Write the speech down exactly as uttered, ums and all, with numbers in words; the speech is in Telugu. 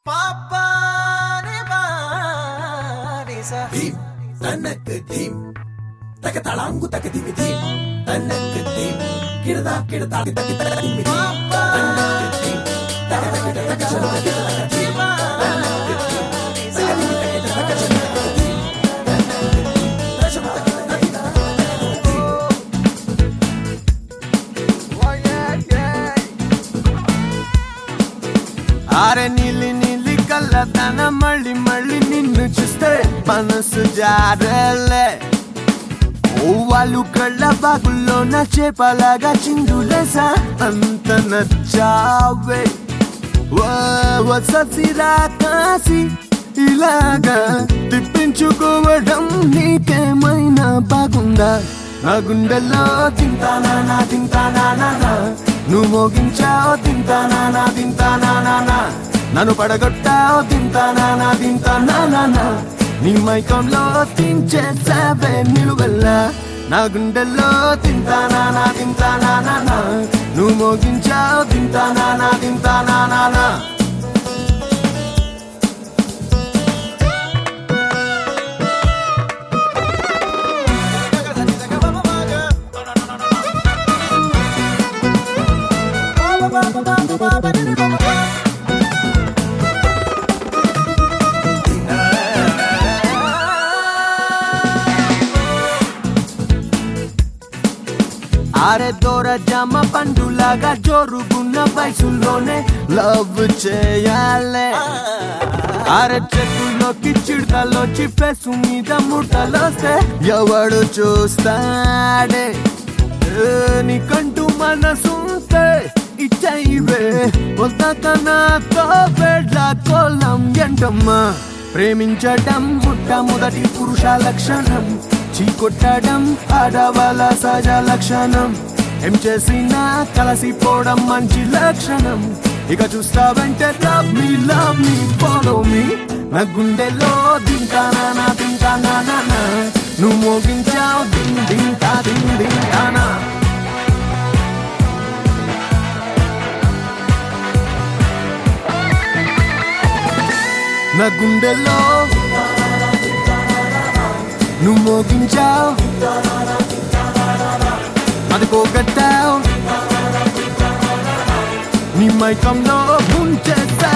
ధీం తనక్ ధీం తక తళాంగు తక ధిమి ధీం తనక్ ధీం కిడదా కిడదా తక తక ధిమి ధీం తనక్ ధీం తక తక తక శరద కిడదా ధీం తనక్ ధీం తక ధిమి తక తక శరద ధీం తనక్ ధీం తక శరద తక తక ధీం ఆరే నీలి నీలి కళ్ళతన మళ్ళీ మళ్ళీ నిన్ను చూస్తే మనసు జారలే ఓ వాళ్ళు కళ్ళ బాగుల్లో నా చేపలాగా చిందులేసా అంత నచ్చావే ఓ ససిరా కాసి ఇలాగా తిప్పించుకోవడం నీకేమైనా బాగుందా నా గుండెల్లో తింటానా నా తింటానా నా నువ్వు మోగించావు తింటానా నా తింటానా నా నన్ను పడగొట్టావు తింటానా నా తింటానా నా నీ మైకంలో తించేసావే నిలువెల్లా నా గుండెల్లో తింటానా నా తింటానా నా నువ్వు మోగించావు తింటానా నా తింటానా నా అరే దూర జామ పండులాగా జోరుగున్న వయసులోనే లవ్ చేయాలే అరే చెట్టులోకి చిడతలోచి ఫేసు మీద ముడతలొస్తే ఎవడు చూస్తాడే నీకంటూ మనసుంటే ఇచ్చైవే వద్దక నాతో పెళ్ళ కోలం ఎంటమ్మా ప్రేమించడం మొట్టమొదటి పురుష లక్షణం చీకొట్టడం ఆడవాళ్ళ సహజ లక్షణం ఏం చేసినా కలిసిపోవడం మంచి లక్షణం ఇక చూస్తావంటే love me love me follow me నా గుండెలో దింటానా నా తింటానా నా నువ్వు మోగించావు దిన్ దింటా దిన్ దింటానా నా గుండెలో నువ్వు మోగించావు అది పోగొట్టావు నీ మైకంలో ముంచేస్తా